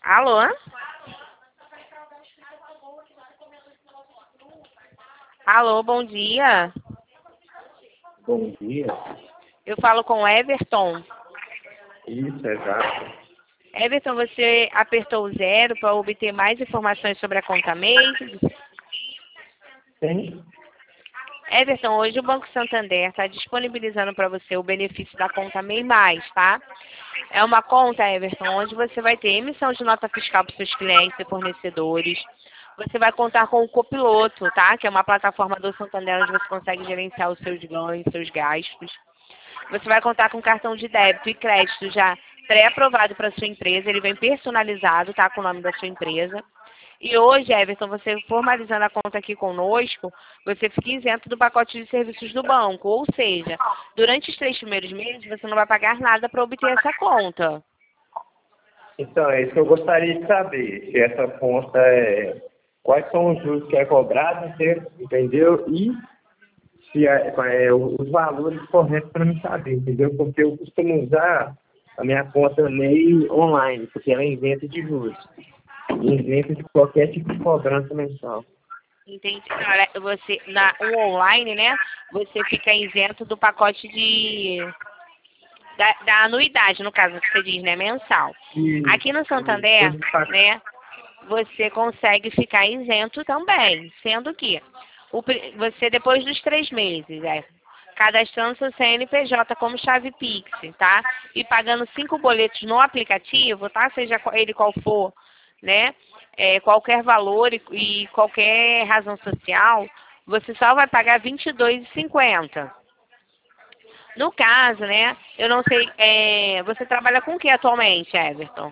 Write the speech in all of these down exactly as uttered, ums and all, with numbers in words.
Alô? Alô, bom dia. Bom dia. Eu falo com o Everton. Isso, exato. Everton, você apertou o zero para obter mais informações sobre a conta Maze? Sim. Everton, hoje o Banco Santander está disponibilizando para você o benefício da conta MEI Mais, tá? É uma conta, Everton, onde você vai ter emissão de nota fiscal para os seus clientes e fornecedores. Você vai contar com o Copiloto, tá? Que é uma plataforma do Santander onde você consegue gerenciar os seus ganhos, seus gastos. Você vai contar com cartão de débito e crédito já pré-aprovado para sua empresa. Ele vem personalizado, tá? Com o nome da sua empresa. E hoje, Everton, você formalizando a conta aqui conosco, você fica isento do pacote de serviços do banco. Ou seja, durante os três primeiros meses, você não vai pagar nada para obter essa conta. Então, é isso que eu gostaria de saber. Se essa conta é... Quais são os juros que é cobrado, entendeu? E se é, é, os valores corretos para me saber, entendeu? Porque eu costumo usar a minha conta MEI online, porque ela é isenta de juros. Isenta de qualquer tipo de cobrança mensal. Entendi. Olha, você, na, o online, né? Você fica isento do pacote de... Da, da anuidade, no caso, que você diz, né? Mensal. E, Aqui no Santander, né? Você consegue ficar isento também, sendo que o, você, depois dos três meses, é, cadastrando seu C N P J como chave Pix, tá? E pagando cinco boletos no aplicativo, tá? Seja ele qual for, né? É, qualquer valor e, e qualquer razão social, você só vai pagar vinte e dois reais e cinquenta centavos. No caso, né? Eu não sei, é, você trabalha com o que atualmente, Everton?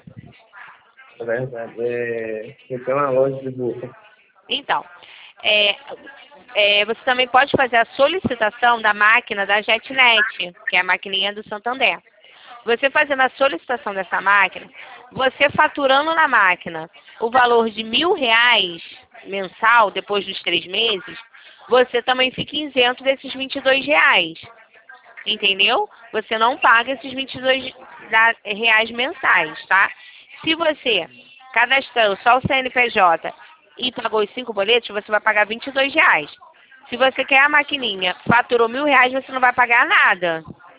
É verdade. É, eu tenho uma loja de roupa. Então, é, é, você também pode fazer a solicitação da máquina da JetNet, que é a maquininha do Santander. Você fazendo a solicitação dessa máquina, você faturando na máquina o valor de mil reais mensal, depois dos três meses, você também fica isento desses vinte e dois reais. Entendeu? Você não paga esses vinte e dois reais mensais, tá? Se você cadastrou só o C N P J e pagou os cinco boletos, você vai pagar vinte e dois reais. Se você quer a maquininha, faturou mil reais, você não vai pagar nada.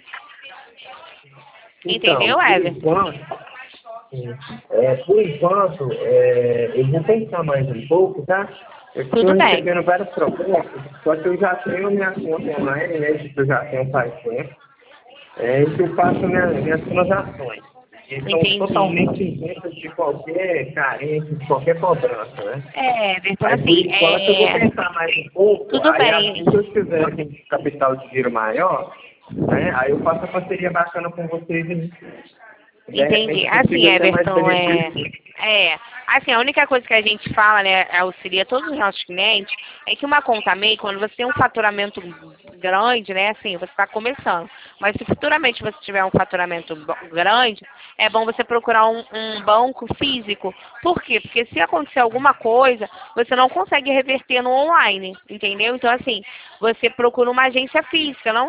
Entendeu, Então, por Everton? enquanto, é, por enquanto é, eu vou pensar mais um pouco, tá? Eu estou Tudo bem. recebendo várias propostas, só que eu já tenho minha conta online, né? Que eu já tenho faz tempo. É, e que eu faço minha, minhas transações. E são Entendi. totalmente isentas de qualquer carência, de qualquer cobrança, né? É, Everton, Aí, por assim, enquanto, eu vou é... pensar mais um pouco, Tudo aí bem. assim que eu tiver um capital de giro maior, né? Aí eu faço a parceria bacana com vocês e de Entendi. repente Assim, consigo até mais Everton, é... benefícios. É, assim, a única coisa que a gente fala, né, auxilia todos os nossos clientes, é que uma conta MEI, quando você tem um faturamento grande, né, assim, você está começando, mas se futuramente você tiver um faturamento grande, é bom você procurar um, um banco físico. Por quê? Porque se acontecer alguma coisa, você não consegue reverter no online, entendeu? Então, assim, você procura uma agência física, não